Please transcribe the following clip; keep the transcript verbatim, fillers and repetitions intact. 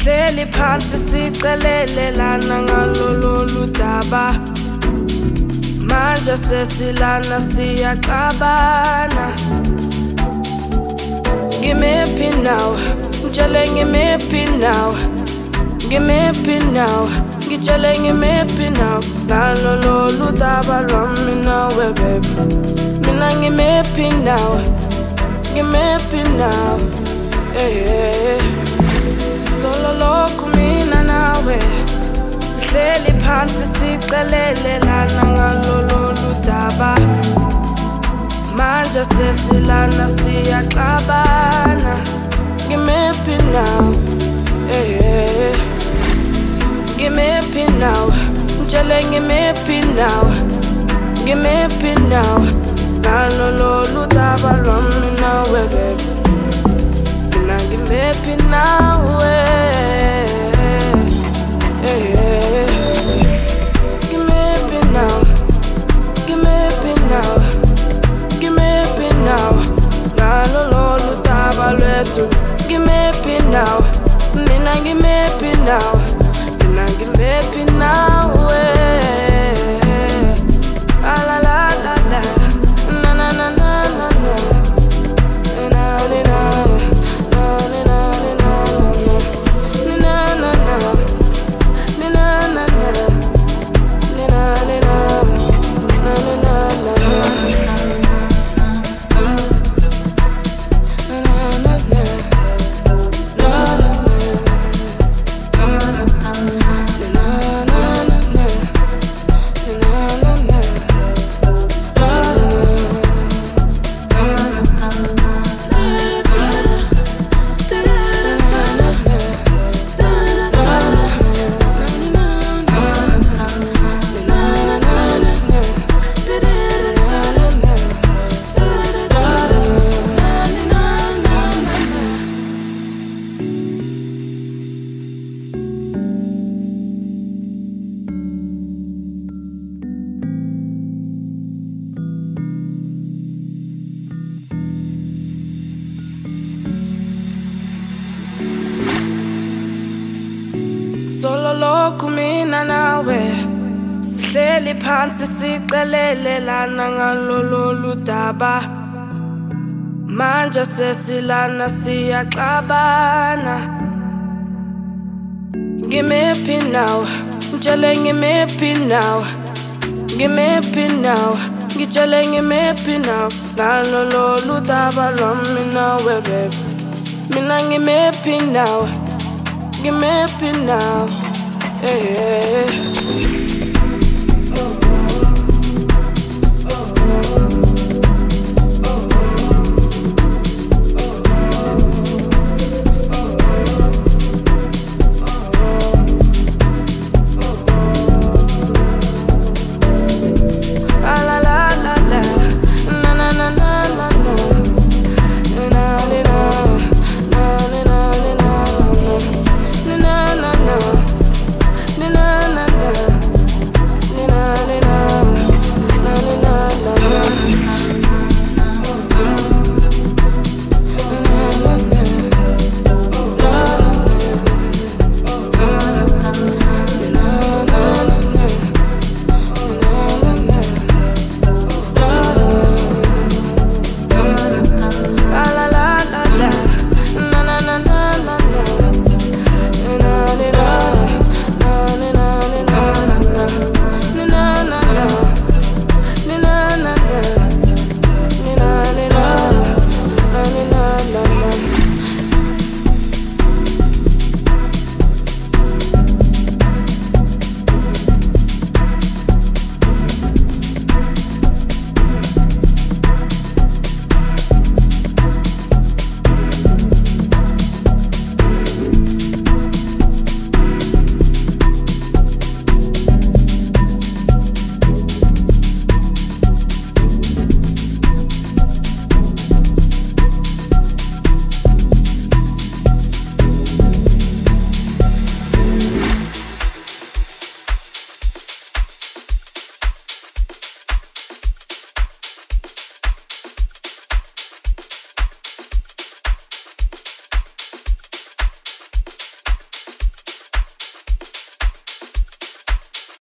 Sihleli phansi sicelelelana ngalolu daba. Manje sesilana siyaxabana. Ngimephi now, ngitshele ngimephi now. Ngimephi now, ngitshele ngimephi now. Ngalolu daba lwami nawe baby. Mina ngimephi now, ngimephi now. Hey, hey. Solo lokhu mina nawe sihleli phansi sicelelelana ngalolu daba. Manje sesilana siyaxabana. Ngimephi now, hey, hey. Ngimephi now, ngitshele ngimephi now. Ngimephi now, ngalolu daba lwami nawe baby. Mina ngimephi nawe, hey, hey. Ngimephi now, ngimephi now, ngimephi now. Ngalolu daba lwethu ngimephi now. Mina ngimephi now, mina ngimephi nawe. La la la la la, na na na na na na, na na na. Solo lokhu mina nawe sihleli phansi sicelelelana ngalolu daba. Manje sesilana siyaxabana. Ngimephi now, ngitshele ngimephi now. Ngimephi now, ngitshele ngimephi now. Ngalolu daba lwami nawe baby. Mina ngimephi now, ngimephi now, hey, hey.